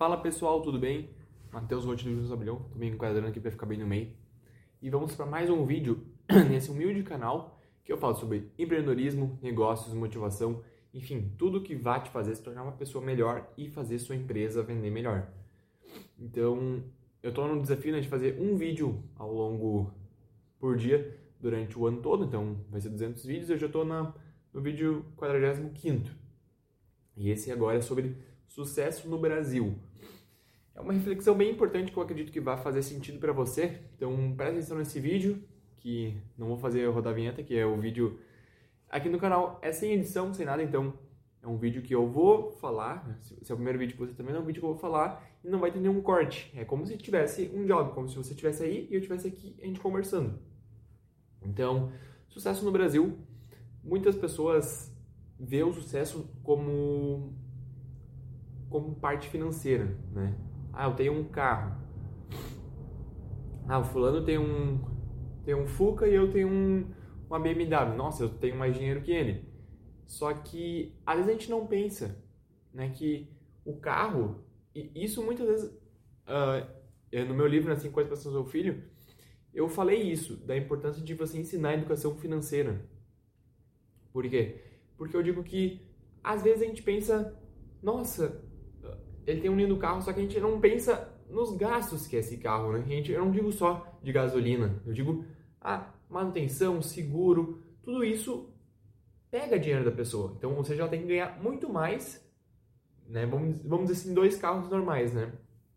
Fala pessoal, tudo bem? Matheus Rotti do Júlio Abelhão, tô me enquadrando aqui para ficar bem no meio. E vamos para mais um vídeo nesse humilde canal que eu falo sobre empreendedorismo, negócios, motivação, enfim, tudo que vai te fazer se tornar uma pessoa melhor e fazer sua empresa vender melhor. Então, eu tô no desafio, de fazer um vídeo ao longo por dia durante o ano todo, então vai ser 200 vídeos, eu já tô no vídeo 45º. E esse agora é sobre sucesso no Brasil. É uma reflexão bem importante que eu acredito que vai fazer sentido para você. Então, presta atenção nesse vídeo, que não vou fazer rodar a vinheta, que é o vídeo aqui no canal. É sem edição, sem nada, então é um vídeo que eu vou falar. Se é o primeiro vídeo que você também é um vídeo que eu vou falar e não vai ter nenhum corte. É como se tivesse um diálogo, como se você estivesse aí e eu estivesse aqui, a gente conversando. Então, sucesso no Brasil. Muitas pessoas vê o sucesso como parte financeira, né? Ah, eu tenho um carro. Ah, o fulano tem um Fuca e eu tenho uma BMW. Nossa, eu tenho mais dinheiro que ele. Só que às vezes a gente não pensa, né, que o carro, e isso muitas vezes, no meu livro, assim, Coisas para Ser Seu Filho, eu falei isso, da importância de você ensinar a educação financeira. Por quê? Porque eu digo que às vezes a gente pensa, nossa, ele tem um lindo carro, só que a gente não pensa nos gastos que é esse carro, né? Eu não digo só de gasolina, eu digo manutenção, seguro, tudo isso pega dinheiro da pessoa. Então, ou seja, ela tem que ganhar muito mais, né? Vamos dizer assim, 2 carros normais, né?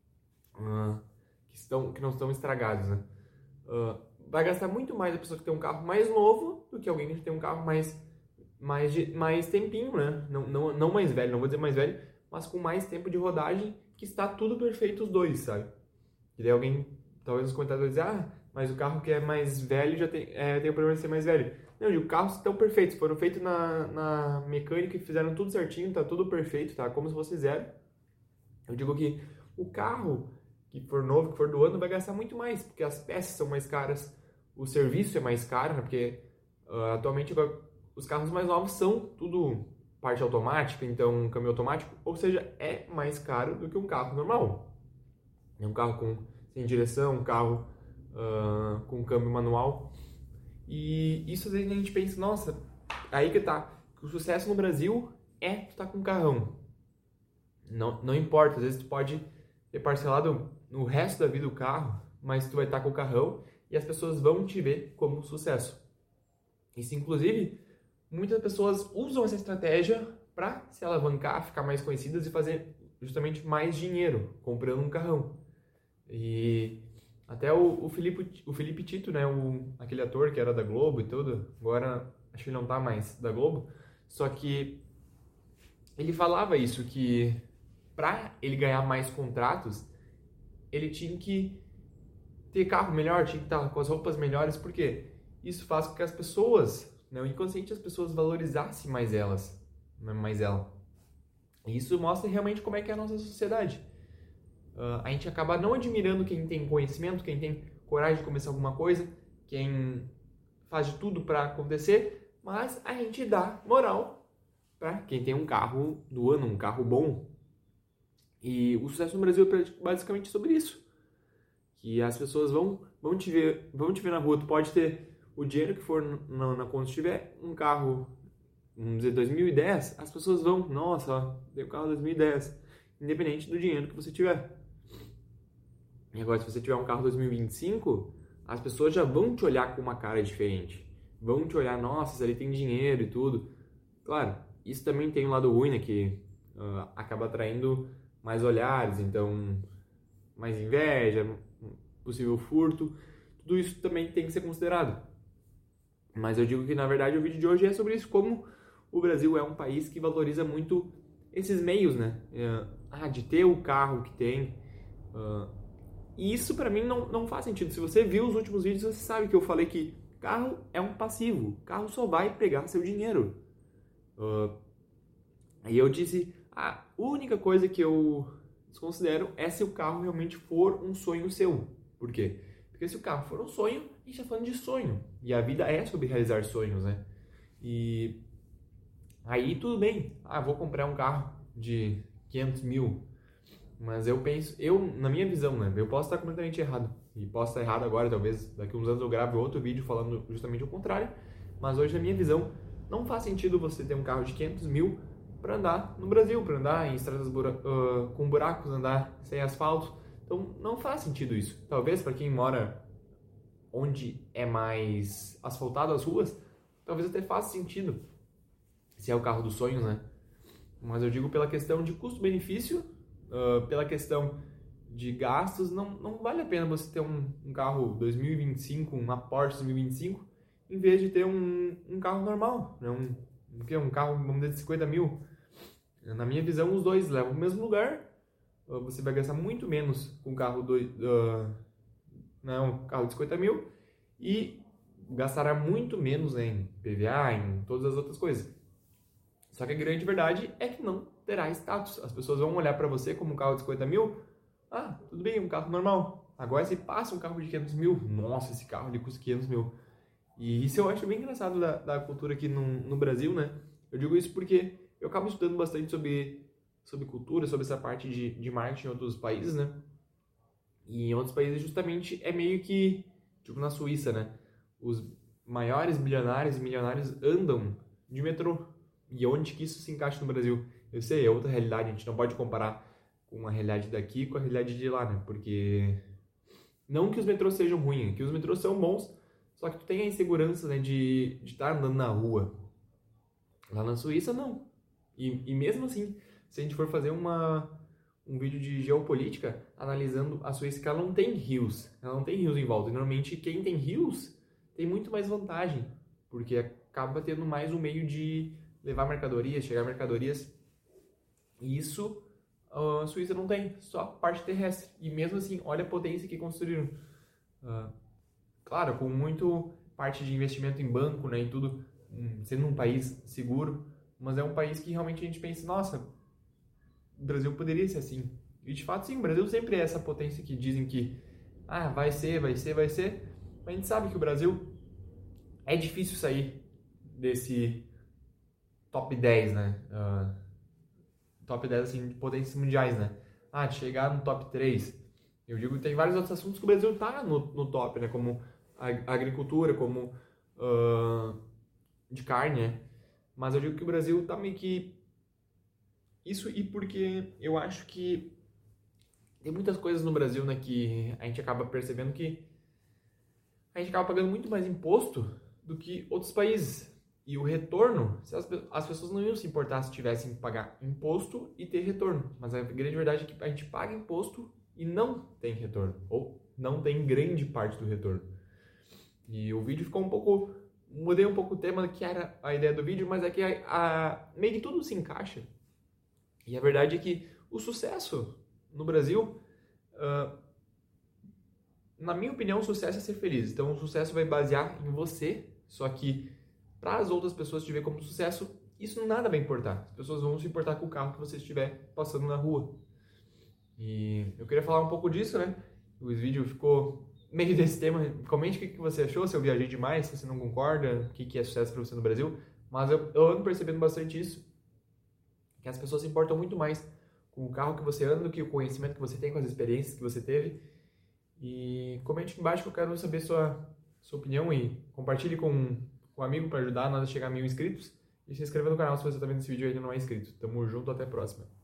Que não estão estragados, né? Vai gastar muito mais a pessoa que tem um carro mais novo do que alguém que tem um carro mais tempinho, né? Não mais velho, não vou dizer mais velho, mas com mais tempo de rodagem, que está tudo perfeito os dois, sabe? E daí alguém, talvez nos comentários, vai dizer, mas o carro que é mais velho já tem o problema de ser mais velho. Não, eu digo, carros estão perfeitos, foram feitos na mecânica e fizeram tudo certinho, tá tudo perfeito, tá como se fosse zero. Eu digo que o carro que for novo, que for do ano, vai gastar muito mais, porque as peças são mais caras, o serviço é mais caro, né? Porque atualmente os carros mais novos são tudo parte automática, então câmbio automático, ou seja, é mais caro do que um carro normal. É um carro sem direção, um carro com câmbio manual. E isso às vezes a gente pensa, nossa, aí que tá. O sucesso no Brasil é tu tá com um carrão. Não importa, às vezes tu pode ter parcelado no resto da vida o carro, mas tu vai estar com o carrão e as pessoas vão te ver como sucesso. Isso, inclusive, muitas pessoas usam essa estratégia para se alavancar, ficar mais conhecidas e fazer justamente mais dinheiro comprando um carrão. E até o Felipe Tito, né, aquele ator que era da Globo e tudo, agora acho que ele não tá mais da Globo, só que ele falava isso, que para ele ganhar mais contratos, ele tinha que ter carro melhor, tinha que estar com as roupas melhores, porque isso faz com que as pessoas, né, o inconsciente, as pessoas valorizassem mais ela. E isso mostra realmente como é que é a nossa sociedade. A gente acaba não admirando quem tem conhecimento, quem tem coragem de começar alguma coisa, quem faz de tudo para acontecer, mas a gente dá moral para quem tem um carro do ano, um carro bom. E o sucesso no Brasil é basicamente sobre isso. Que as pessoas vão te ver na rua, tu pode ter o dinheiro que for na conta, se tiver um carro, vamos dizer, 2010, as pessoas vão, nossa, ó, tem um carro 2010, independente do dinheiro que você tiver. E agora, se você tiver um carro 2025, as pessoas já vão te olhar com uma cara diferente. Vão te olhar, nossa, se ele tem dinheiro e tudo. Claro, isso também tem um lado ruim, né, que acaba atraindo mais olhares, então, mais inveja, possível furto. Tudo isso também tem que ser considerado. Mas eu digo que, na verdade, o vídeo de hoje é sobre isso, como o Brasil é um país que valoriza muito esses meios, né? De ter o carro que tem. E isso, pra mim, não faz sentido. Se você viu os últimos vídeos, você sabe que eu falei que carro é um passivo. Carro só vai pegar seu dinheiro. Aí eu disse, a única coisa que eu desconsidero é se o carro realmente for um sonho seu. Por quê? Porque se o carro for um sonho, a gente está falando de sonho. E a vida é sobre realizar sonhos, né? E aí tudo bem. Vou comprar um carro de 500 mil. Mas eu penso, na minha visão, né? Eu posso estar completamente errado. E posso estar errado agora, talvez daqui a uns anos eu grave outro vídeo falando justamente o contrário. Mas hoje, na minha visão, não faz sentido você ter um carro de 500 mil para andar no Brasil, para andar em estradas com buracos, andar sem asfalto. Então, não faz sentido isso. Talvez para quem mora onde é mais asfaltado as ruas, talvez até faça sentido, se é o carro dos sonhos, né? Mas eu digo pela questão de custo-benefício, pela questão de gastos, não vale a pena você ter um carro 2025, uma Porsche 2025, em vez de ter um carro normal, né? Um carro, vamos dizer, de 50 mil. Na minha visão, os dois levam ao mesmo lugar. Você vai gastar muito menos com um carro, um carro de 50 mil e gastará muito menos, né, em PVA, em todas as outras coisas. Só que a grande verdade é que não terá status. As pessoas vão olhar para você como um carro de 50 mil. Ah, tudo bem, um carro normal. Agora se passa um carro de 500 mil. Nossa, esse carro ele custa 500 mil. E isso eu acho bem engraçado da cultura aqui no Brasil, né? Eu digo isso porque eu acabo estudando bastante sobre cultura, sobre essa parte de marketing em outros países, né? E em outros países justamente é meio que, tipo na Suíça, né? Os maiores bilionários e milionários andam de metrô. E onde que isso se encaixa no Brasil? Eu sei, é outra realidade, a gente não pode comparar com a realidade daqui com a realidade de lá, né? Porque não que os metrôs sejam ruins, que os metrôs são bons, só que tu tem a insegurança, né, de estar andando na rua. Lá na Suíça, não. E mesmo assim, se a gente for fazer um vídeo de geopolítica analisando a Suíça, que ela não tem rios. Ela não tem rios em volta. E normalmente quem tem rios tem muito mais vantagem, porque acaba tendo mais um meio de levar mercadorias, chegar mercadorias. E isso a Suíça não tem, só parte terrestre. E mesmo assim, olha a potência que construíram. Claro, com muito parte de investimento em banco, né, e tudo, sendo um país seguro, mas é um país que realmente a gente pensa, nossa, o Brasil poderia ser assim. E de fato, sim, o Brasil sempre é essa potência que dizem que vai ser. Mas a gente sabe que o Brasil é difícil sair desse top 10, né? Top 10 assim, de potências mundiais, né? De chegar no top 3. Eu digo que tem vários outros assuntos que o Brasil está no top, né? Como a agricultura, como de carne, né? Mas eu digo que o Brasil está meio que... Isso e porque eu acho que tem muitas coisas no Brasil, né, que a gente acaba percebendo que a gente acaba pagando muito mais imposto do que outros países. E o retorno, as pessoas não iam se importar se tivessem que pagar imposto e ter retorno. Mas a grande verdade é que a gente paga imposto e não tem retorno. Ou não tem grande parte do retorno. E o vídeo ficou um pouco... Mudei um pouco o tema que era a ideia do vídeo, mas é que meio que tudo se encaixa. E a verdade é que o sucesso no Brasil, na minha opinião, o sucesso é ser feliz. Então, o sucesso vai basear em você, só que para as outras pessoas te ver como sucesso, isso nada vai importar. As pessoas vão se importar com o carro que você estiver passando na rua. E eu queria falar um pouco disso, né? O vídeo ficou meio desse tema. Comente o que você achou, se eu viajei demais, se você não concorda, o que é sucesso para você no Brasil. Mas eu ando percebendo bastante isso, que as pessoas se importam muito mais com o carro que você anda do que o conhecimento que você tem, com as experiências que você teve. E comente aqui embaixo que eu quero saber sua opinião e compartilhe com um amigo para ajudar nós a chegar a 1000 inscritos. E se inscreva no canal se você está vendo esse vídeo e ainda não é inscrito. Tamo junto, até a próxima.